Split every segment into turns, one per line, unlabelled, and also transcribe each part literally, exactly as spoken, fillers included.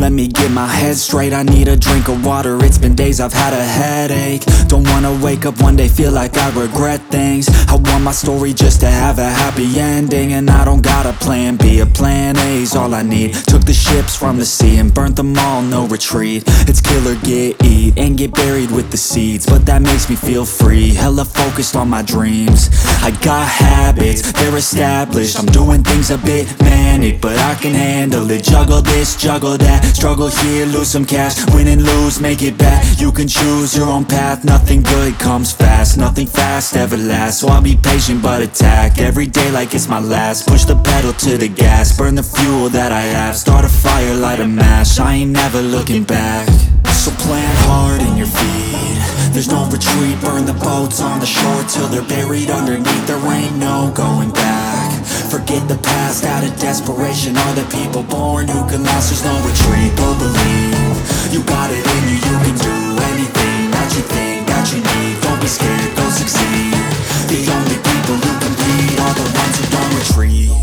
let me get my head straight. I need a drink of water, it's been days I've had a headache. Don't wanna wake up one day, feel like I regret things. I want my story just to have a happy ending, and I don't got a plan B, a plan A's all I need. Took the ships from the sea and burnt them all, no retreat. It's kill or get, eat, and get buried with the seeds, but that makes me feel free, hella focused on my dreams. I got habits, they're established, I'm doing things a bit manic, but I can handle it. Juggle this, juggle that, struggle here, lose some cash, win and lose, make it back. You can choose your own path, nothing good comes fast, nothing fast ever lasts. So I'll be patient but attack every day like it's my last. Push the pedal to the gas, burn the fuel that I have, start a fire, light a match, I ain't never looking back. So plant hard in your feet, there's no retreat. Burn the boats on the shore till they're buried underneath. There ain't no going back. Forget the past, out of desperation are the people born who can last. There's no retreat, but believe you got it in you, you can do anything that you think that you need. Don't be scared, go succeed. The only people who compete are the ones who don't retreat.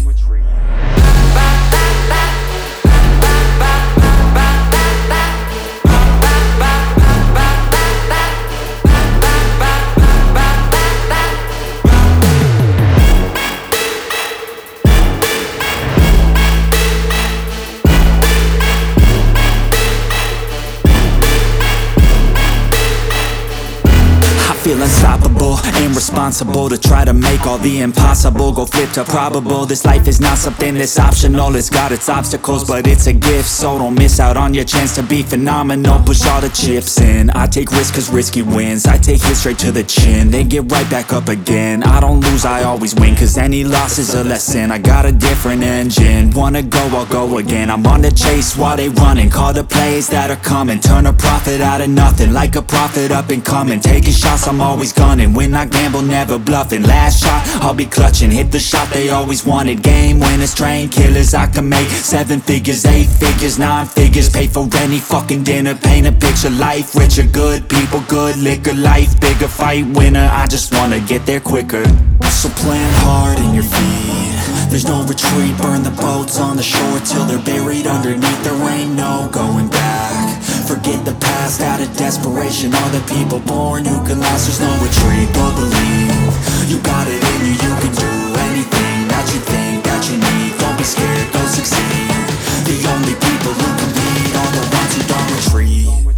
Feel unstoppable, ain't responsible to try to make all the impossible go flip to probable. This life is not something that's optional, it's got its obstacles, but it's a gift. So don't miss out on your chance to be phenomenal. Push all the chips in, I take risks cause risky wins. I take hits straight to the chin, then get right back up again. I don't lose, I always win, cause any loss is a lesson. I got a different engine, wanna go, I'll go again. I'm on the chase while they running, call the plays that are coming. Turn a profit out of nothing, like a prophet up and coming. Taking shots, I'm always gunning, when I gamble never bluffing. Last shot, I'll be clutching, hit the shot they always wanted. Game winners, train killers, I can make seven figures, eight figures, nine figures. Pay for any fucking dinner, paint a picture. Life richer, good people, good liquor. Life bigger, fight winner, I just wanna get there quicker. So plant hard in your feet, there's no retreat. Burn the boats on the shore till they're buried underneath. There ain't no going back. Forget the past, out of desperation are the people born who can last. There's no retreat, but believe you got it in you, you can do anything that you think that you need. Don't be scared, go succeed. The only people who compete are the ones who don't retreat.